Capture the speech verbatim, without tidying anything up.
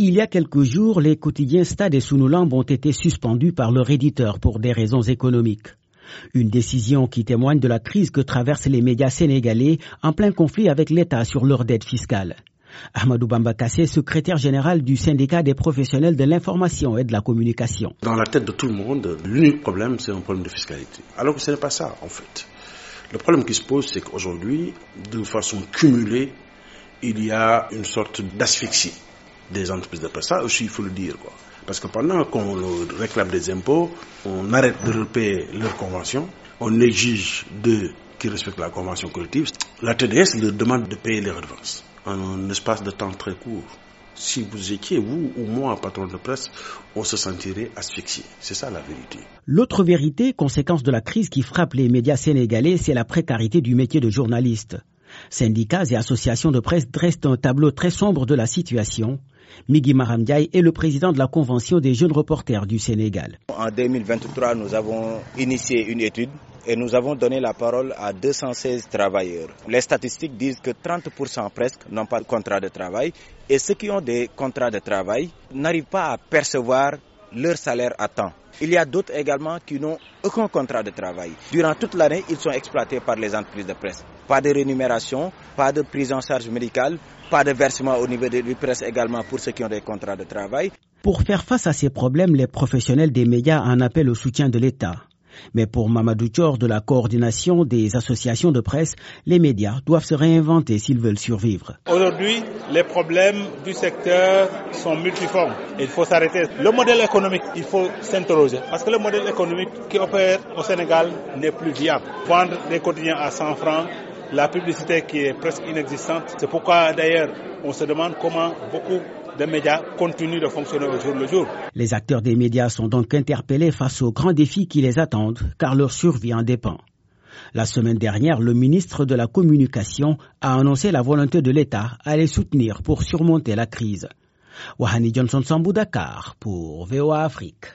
Il y a quelques jours, les quotidiens Stade et Sunulamb ont été suspendus par leur éditeur pour des raisons économiques. Une décision qui témoigne de la crise que traversent les médias sénégalais en plein conflit avec l'État sur leur dette fiscale. Ahmadou Bamba Kassé, secrétaire général du syndicat des professionnels de l'information et de la communication. Dans la tête de tout le monde, l'unique problème, c'est un problème de fiscalité. Alors que ce n'est pas ça, en fait. Le problème qui se pose, c'est qu'aujourd'hui, de façon cumulée, il y a une sorte d'asphyxie des entreprises de presse. Ça aussi, il faut le dire, quoi. Parce que pendant qu'on réclame des impôts, on arrête de leur payer leurs conventions, on exige d'eux qu'ils respectent la convention collective. La T D S leur demande de payer les redevances en un espace de temps très court. Si vous étiez, vous ou moi, patron de presse, on se sentirait asphyxié. C'est ça la vérité. L'autre vérité, conséquence de la crise qui frappe les médias sénégalais, c'est la précarité du métier de journaliste. Syndicats et associations de presse dressent un tableau très sombre de la situation. Migui Maram Ndiaye est le président de la Convention des jeunes reporters du Sénégal. En deux mille vingt-trois, nous avons initié une étude et nous avons donné la parole à deux cent seize travailleurs. Les statistiques disent que trente pour cent presque n'ont pas de contrat de travail et ceux qui ont des contrats de travail n'arrivent pas à percevoir leur salaire à temps. Il y a d'autres également qui n'ont aucun contrat de travail. Durant toute l'année, ils sont exploités par les entreprises de presse. Pas de rémunération, pas de prise en charge médicale, pas de versement au niveau de la presse également pour ceux qui ont des contrats de travail. Pour faire face à ces problèmes, les professionnels des médias en appellent au soutien de l'État. Mais pour Mamadou Thior de la coordination des associations de presse, les médias doivent se réinventer s'ils veulent survivre. Aujourd'hui, les problèmes du secteur sont multiformes. Il faut s'arrêter. Le modèle économique, il faut s'interroger. Parce que le modèle économique qui opère au Sénégal n'est plus viable. Vendre des quotidiens à cent francs, la publicité qui est presque inexistante. C'est pourquoi d'ailleurs on se demande comment beaucoup de médias continuent de fonctionner au jour le jour. Les acteurs des médias sont donc interpellés face aux grands défis qui les attendent, car leur survie en dépend. La semaine dernière, le ministre de la Communication a annoncé la volonté de l'État à les soutenir pour surmonter la crise. Wahani Johnson Sambou, Dakar, pour V O A Afrique.